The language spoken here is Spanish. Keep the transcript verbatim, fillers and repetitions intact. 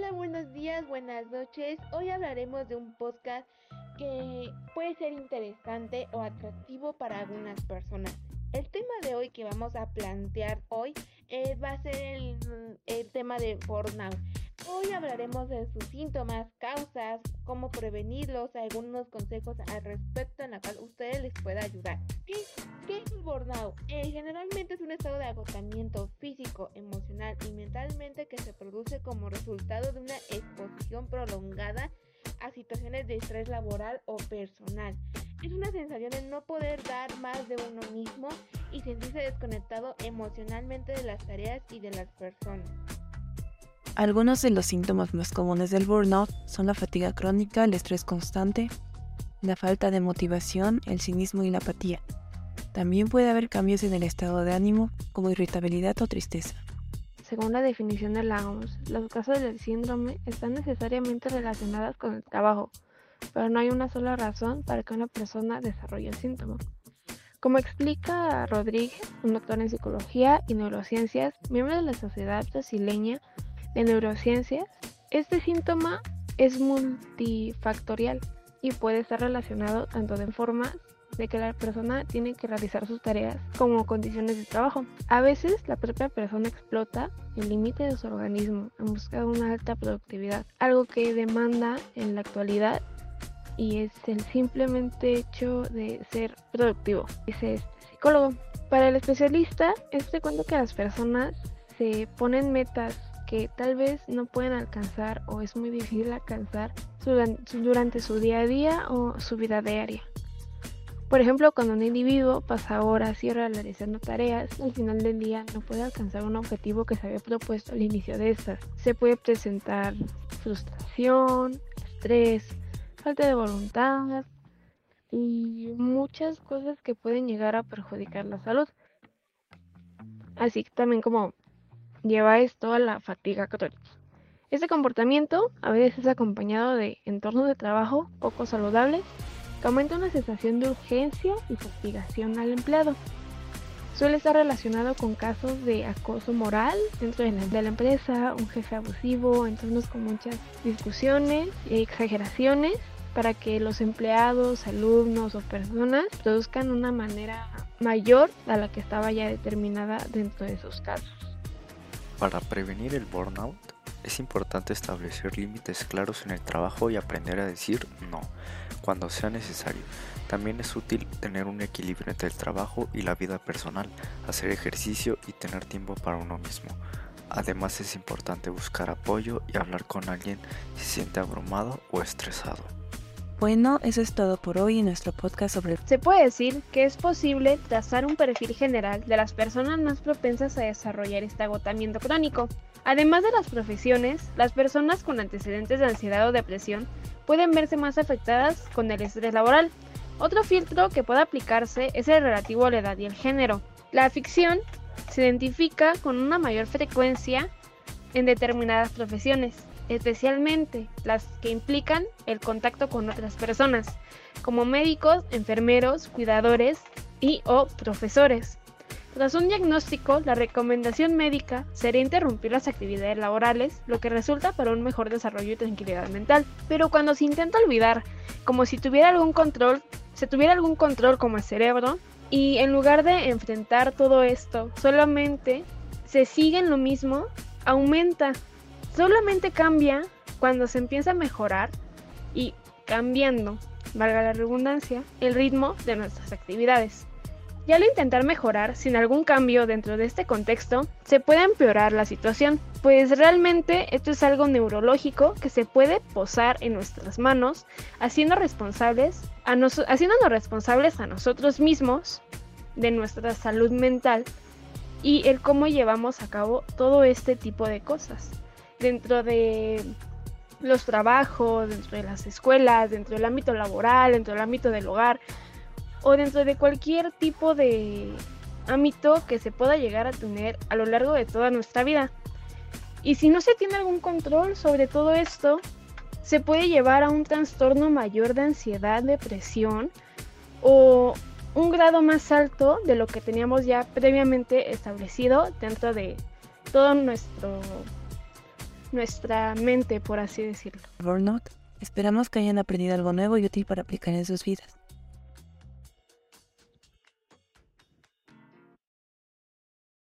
Hola, buenos días, buenas noches. Hoy hablaremos de un podcast que puede ser interesante o atractivo para algunas personas. El tema de hoy que vamos a plantear hoy eh, va a ser el, el tema de burnout. Hoy hablaremos de sus síntomas, causas, cómo prevenirlos, algunos consejos al respecto en la cual ustedes les pueda ayudar. ¿Qué, qué es el burnout? Eh, generalmente es un estado de agotamiento físico, emocional y mentalmente que se produce como resultado de una exposición prolongada a situaciones de estrés laboral o personal. Es una sensación de no poder dar más de uno mismo y sentirse desconectado emocionalmente de las tareas y de las personas. Algunos de los síntomas más comunes del burnout son la fatiga crónica, el estrés constante, la falta de motivación, el cinismo y la apatía. También puede haber cambios en el estado de ánimo, como irritabilidad o tristeza. Según la definición de la O M S, las causas del síndrome están necesariamente relacionadas con el trabajo, pero no hay una sola razón para que una persona desarrolle el síntoma. Como explica Rodríguez, un doctor en psicología y neurociencias, miembro de la Sociedad Brasileña de Neurociencias, este síntoma es multifactorial y puede estar relacionado tanto de forma de que la persona tiene que realizar sus tareas como condiciones de trabajo. A veces la propia persona explota el límite de su organismo en busca de una alta productividad, algo que demanda en la actualidad y es el simplemente hecho de ser productivo, dice este psicólogo. Para el especialista, es frecuente que las personas se ponen metas que tal vez no pueden alcanzar o es muy difícil alcanzar durante su día a día o su vida diaria. Por ejemplo, cuando un individuo pasa horas y horas realizando tareas, al final del día no puede alcanzar un objetivo que se había propuesto al inicio de estas. Se puede presentar frustración, estrés, falta de voluntad y muchas cosas que pueden llegar a perjudicar la salud. Así que también como lleva esto a la fatiga crónica. Este comportamiento a veces es acompañado de entornos de trabajo poco saludables que aumenta una sensación de urgencia y fatigación al empleado. Suele estar relacionado con casos de acoso moral dentro de la, de la empresa, un jefe abusivo, entornos con muchas discusiones y exageraciones para que los empleados, alumnos o personas produzcan una manera mayor a la que estaba ya determinada dentro de esos casos. Para prevenir el burnout, es importante establecer límites claros en el trabajo y aprender a decir no cuando sea necesario. También es útil tener un equilibrio entre el trabajo y la vida personal, hacer ejercicio y tener tiempo para uno mismo. Además, es importante buscar apoyo y hablar con alguien si se siente abrumado o estresado. Bueno, eso es todo por hoy en nuestro podcast sobre el... Se puede decir que es posible trazar un perfil general de las personas más propensas a desarrollar este agotamiento crónico. Además de las profesiones, las personas con antecedentes de ansiedad o depresión pueden verse más afectadas con el estrés laboral. Otro filtro que puede aplicarse es el relativo a la edad y el género. La ficción se identifica con una mayor frecuencia en determinadas profesiones, especialmente las que implican el contacto con otras personas, como médicos, enfermeros, cuidadores y o profesores. Tras un diagnóstico, la recomendación médica sería interrumpir las actividades laborales, lo que resulta para un mejor desarrollo y tranquilidad mental. Pero cuando se intenta olvidar, como si tuviera algún control, se tuviera algún control como el cerebro, y en lugar de enfrentar todo esto, solamente se sigue en lo mismo, aumenta. Solamente cambia cuando se empieza a mejorar y cambiando, valga la redundancia, el ritmo de nuestras actividades. Y al intentar mejorar sin algún cambio dentro de este contexto, se puede empeorar la situación, pues realmente esto es algo neurológico que se puede posar en nuestras manos, haciendo responsables a nos- haciéndonos responsables a nosotros mismos de nuestra salud mental y el cómo llevamos a cabo todo este tipo de cosas. Dentro de los trabajos, dentro de las escuelas, dentro del ámbito laboral, dentro del ámbito del hogar o dentro de cualquier tipo de ámbito que se pueda llegar a tener a lo largo de toda nuestra vida. Y si no se tiene algún control sobre todo esto, se puede llevar a un trastorno mayor de ansiedad, depresión o un grado más alto de lo que teníamos ya previamente establecido dentro de todo nuestro nuestra mente, por así decirlo. Burnout. Esperamos que hayan aprendido algo nuevo y útil para aplicar en sus vidas.